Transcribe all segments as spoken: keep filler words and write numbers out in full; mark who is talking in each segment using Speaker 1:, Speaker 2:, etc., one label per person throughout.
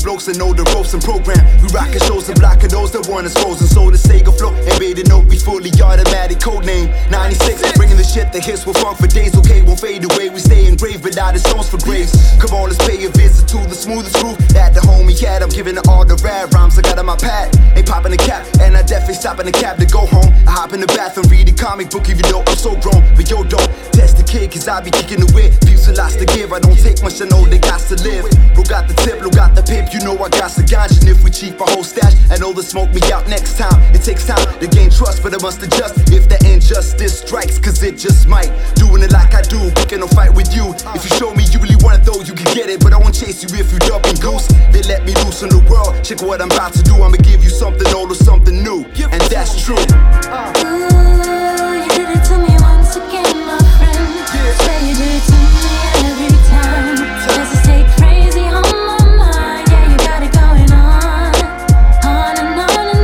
Speaker 1: blokes that know the ropes and program. We rockin' shows and blockin' those that want us frozen. So the Sega flow and made it note, we fully automatic. Code name ninety-six, bringing the shit that hits with funk for days. Okay, won't fade away, we stay engraved without the stones for graves. Come on, let's pay a visit to the smoothest groove that the homie had. I'm giving it all the rad rhymes I got on my pad. Ain't popping the cap, and I definitely stopping the cab to go home. I hop in the bathroom, read the comic book, even though I'm so grown. But yo, don't test the kid, cause I be kicking the whip. Peeps a lots to give, I don't take much, I know they got to live. Bro got the tip, bro got the pimp, you know I got the ganja. And if we cheap, a whole stash, I know they'll smoke me out next time. It takes time to gain trust, but I must adjust if the injustice strikes, cause it just might. Doing it like I do, picking a fight with you. If you show me you really want it though, you can get it, but I won't chase you if you dumping goose. They let me loose in the world, check what I'm about to do. I'ma give you something old or something new, and that's true.
Speaker 2: uh. Ooh, you did it to me once again, my friend. Say you do it to me every time. Does it stay crazy on my mind? Yeah, you got it going on, on and on and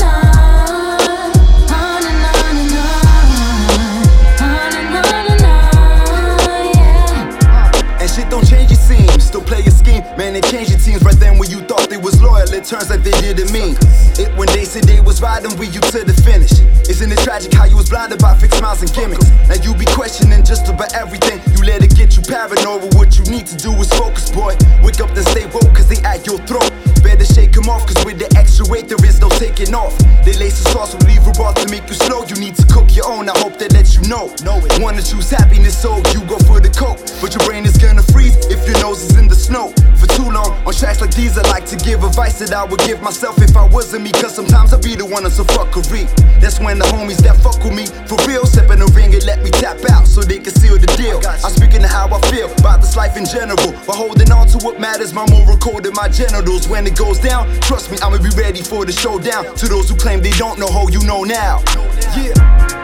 Speaker 2: on, on and on and on, on and on and on, yeah.
Speaker 1: And shit don't change, it seems. Still play your scheme, man, they change your teams. Right then when you thought they was loyal, it turns like they didn't mean it. When they said they was riding with you to the finish. Isn't it tragic how you was blinded by fake smiles and gimmicks? Now you be questioning just about everything. You let it get you paranoid. What you need to do is focus, boy. Wake up and stay woke, cause they at your throat. Better shake them off, cause with the extra weight there is no taking off. They lace the sauce with lever bar to make you slow. You need to cook your own, I hope they let you know. Wanna choose happiness, so you go for the coke. But your brain is gonna freeze if your nose is in the snow. For too long, on tracks like these I like to give advice that I would give myself if I wasn't me. Cause sometimes I be the one that's a fuckery. That's when the homies that fuck with me for real step in the ring and let me tap out so they can seal the deal. I'm speaking to how I feel about this life in general, but holding on to what matters, my moral code and my genitals. When it goes down, trust me, I'ma be ready for the showdown. To those who claim they don't know, ho, you know now. Yeah.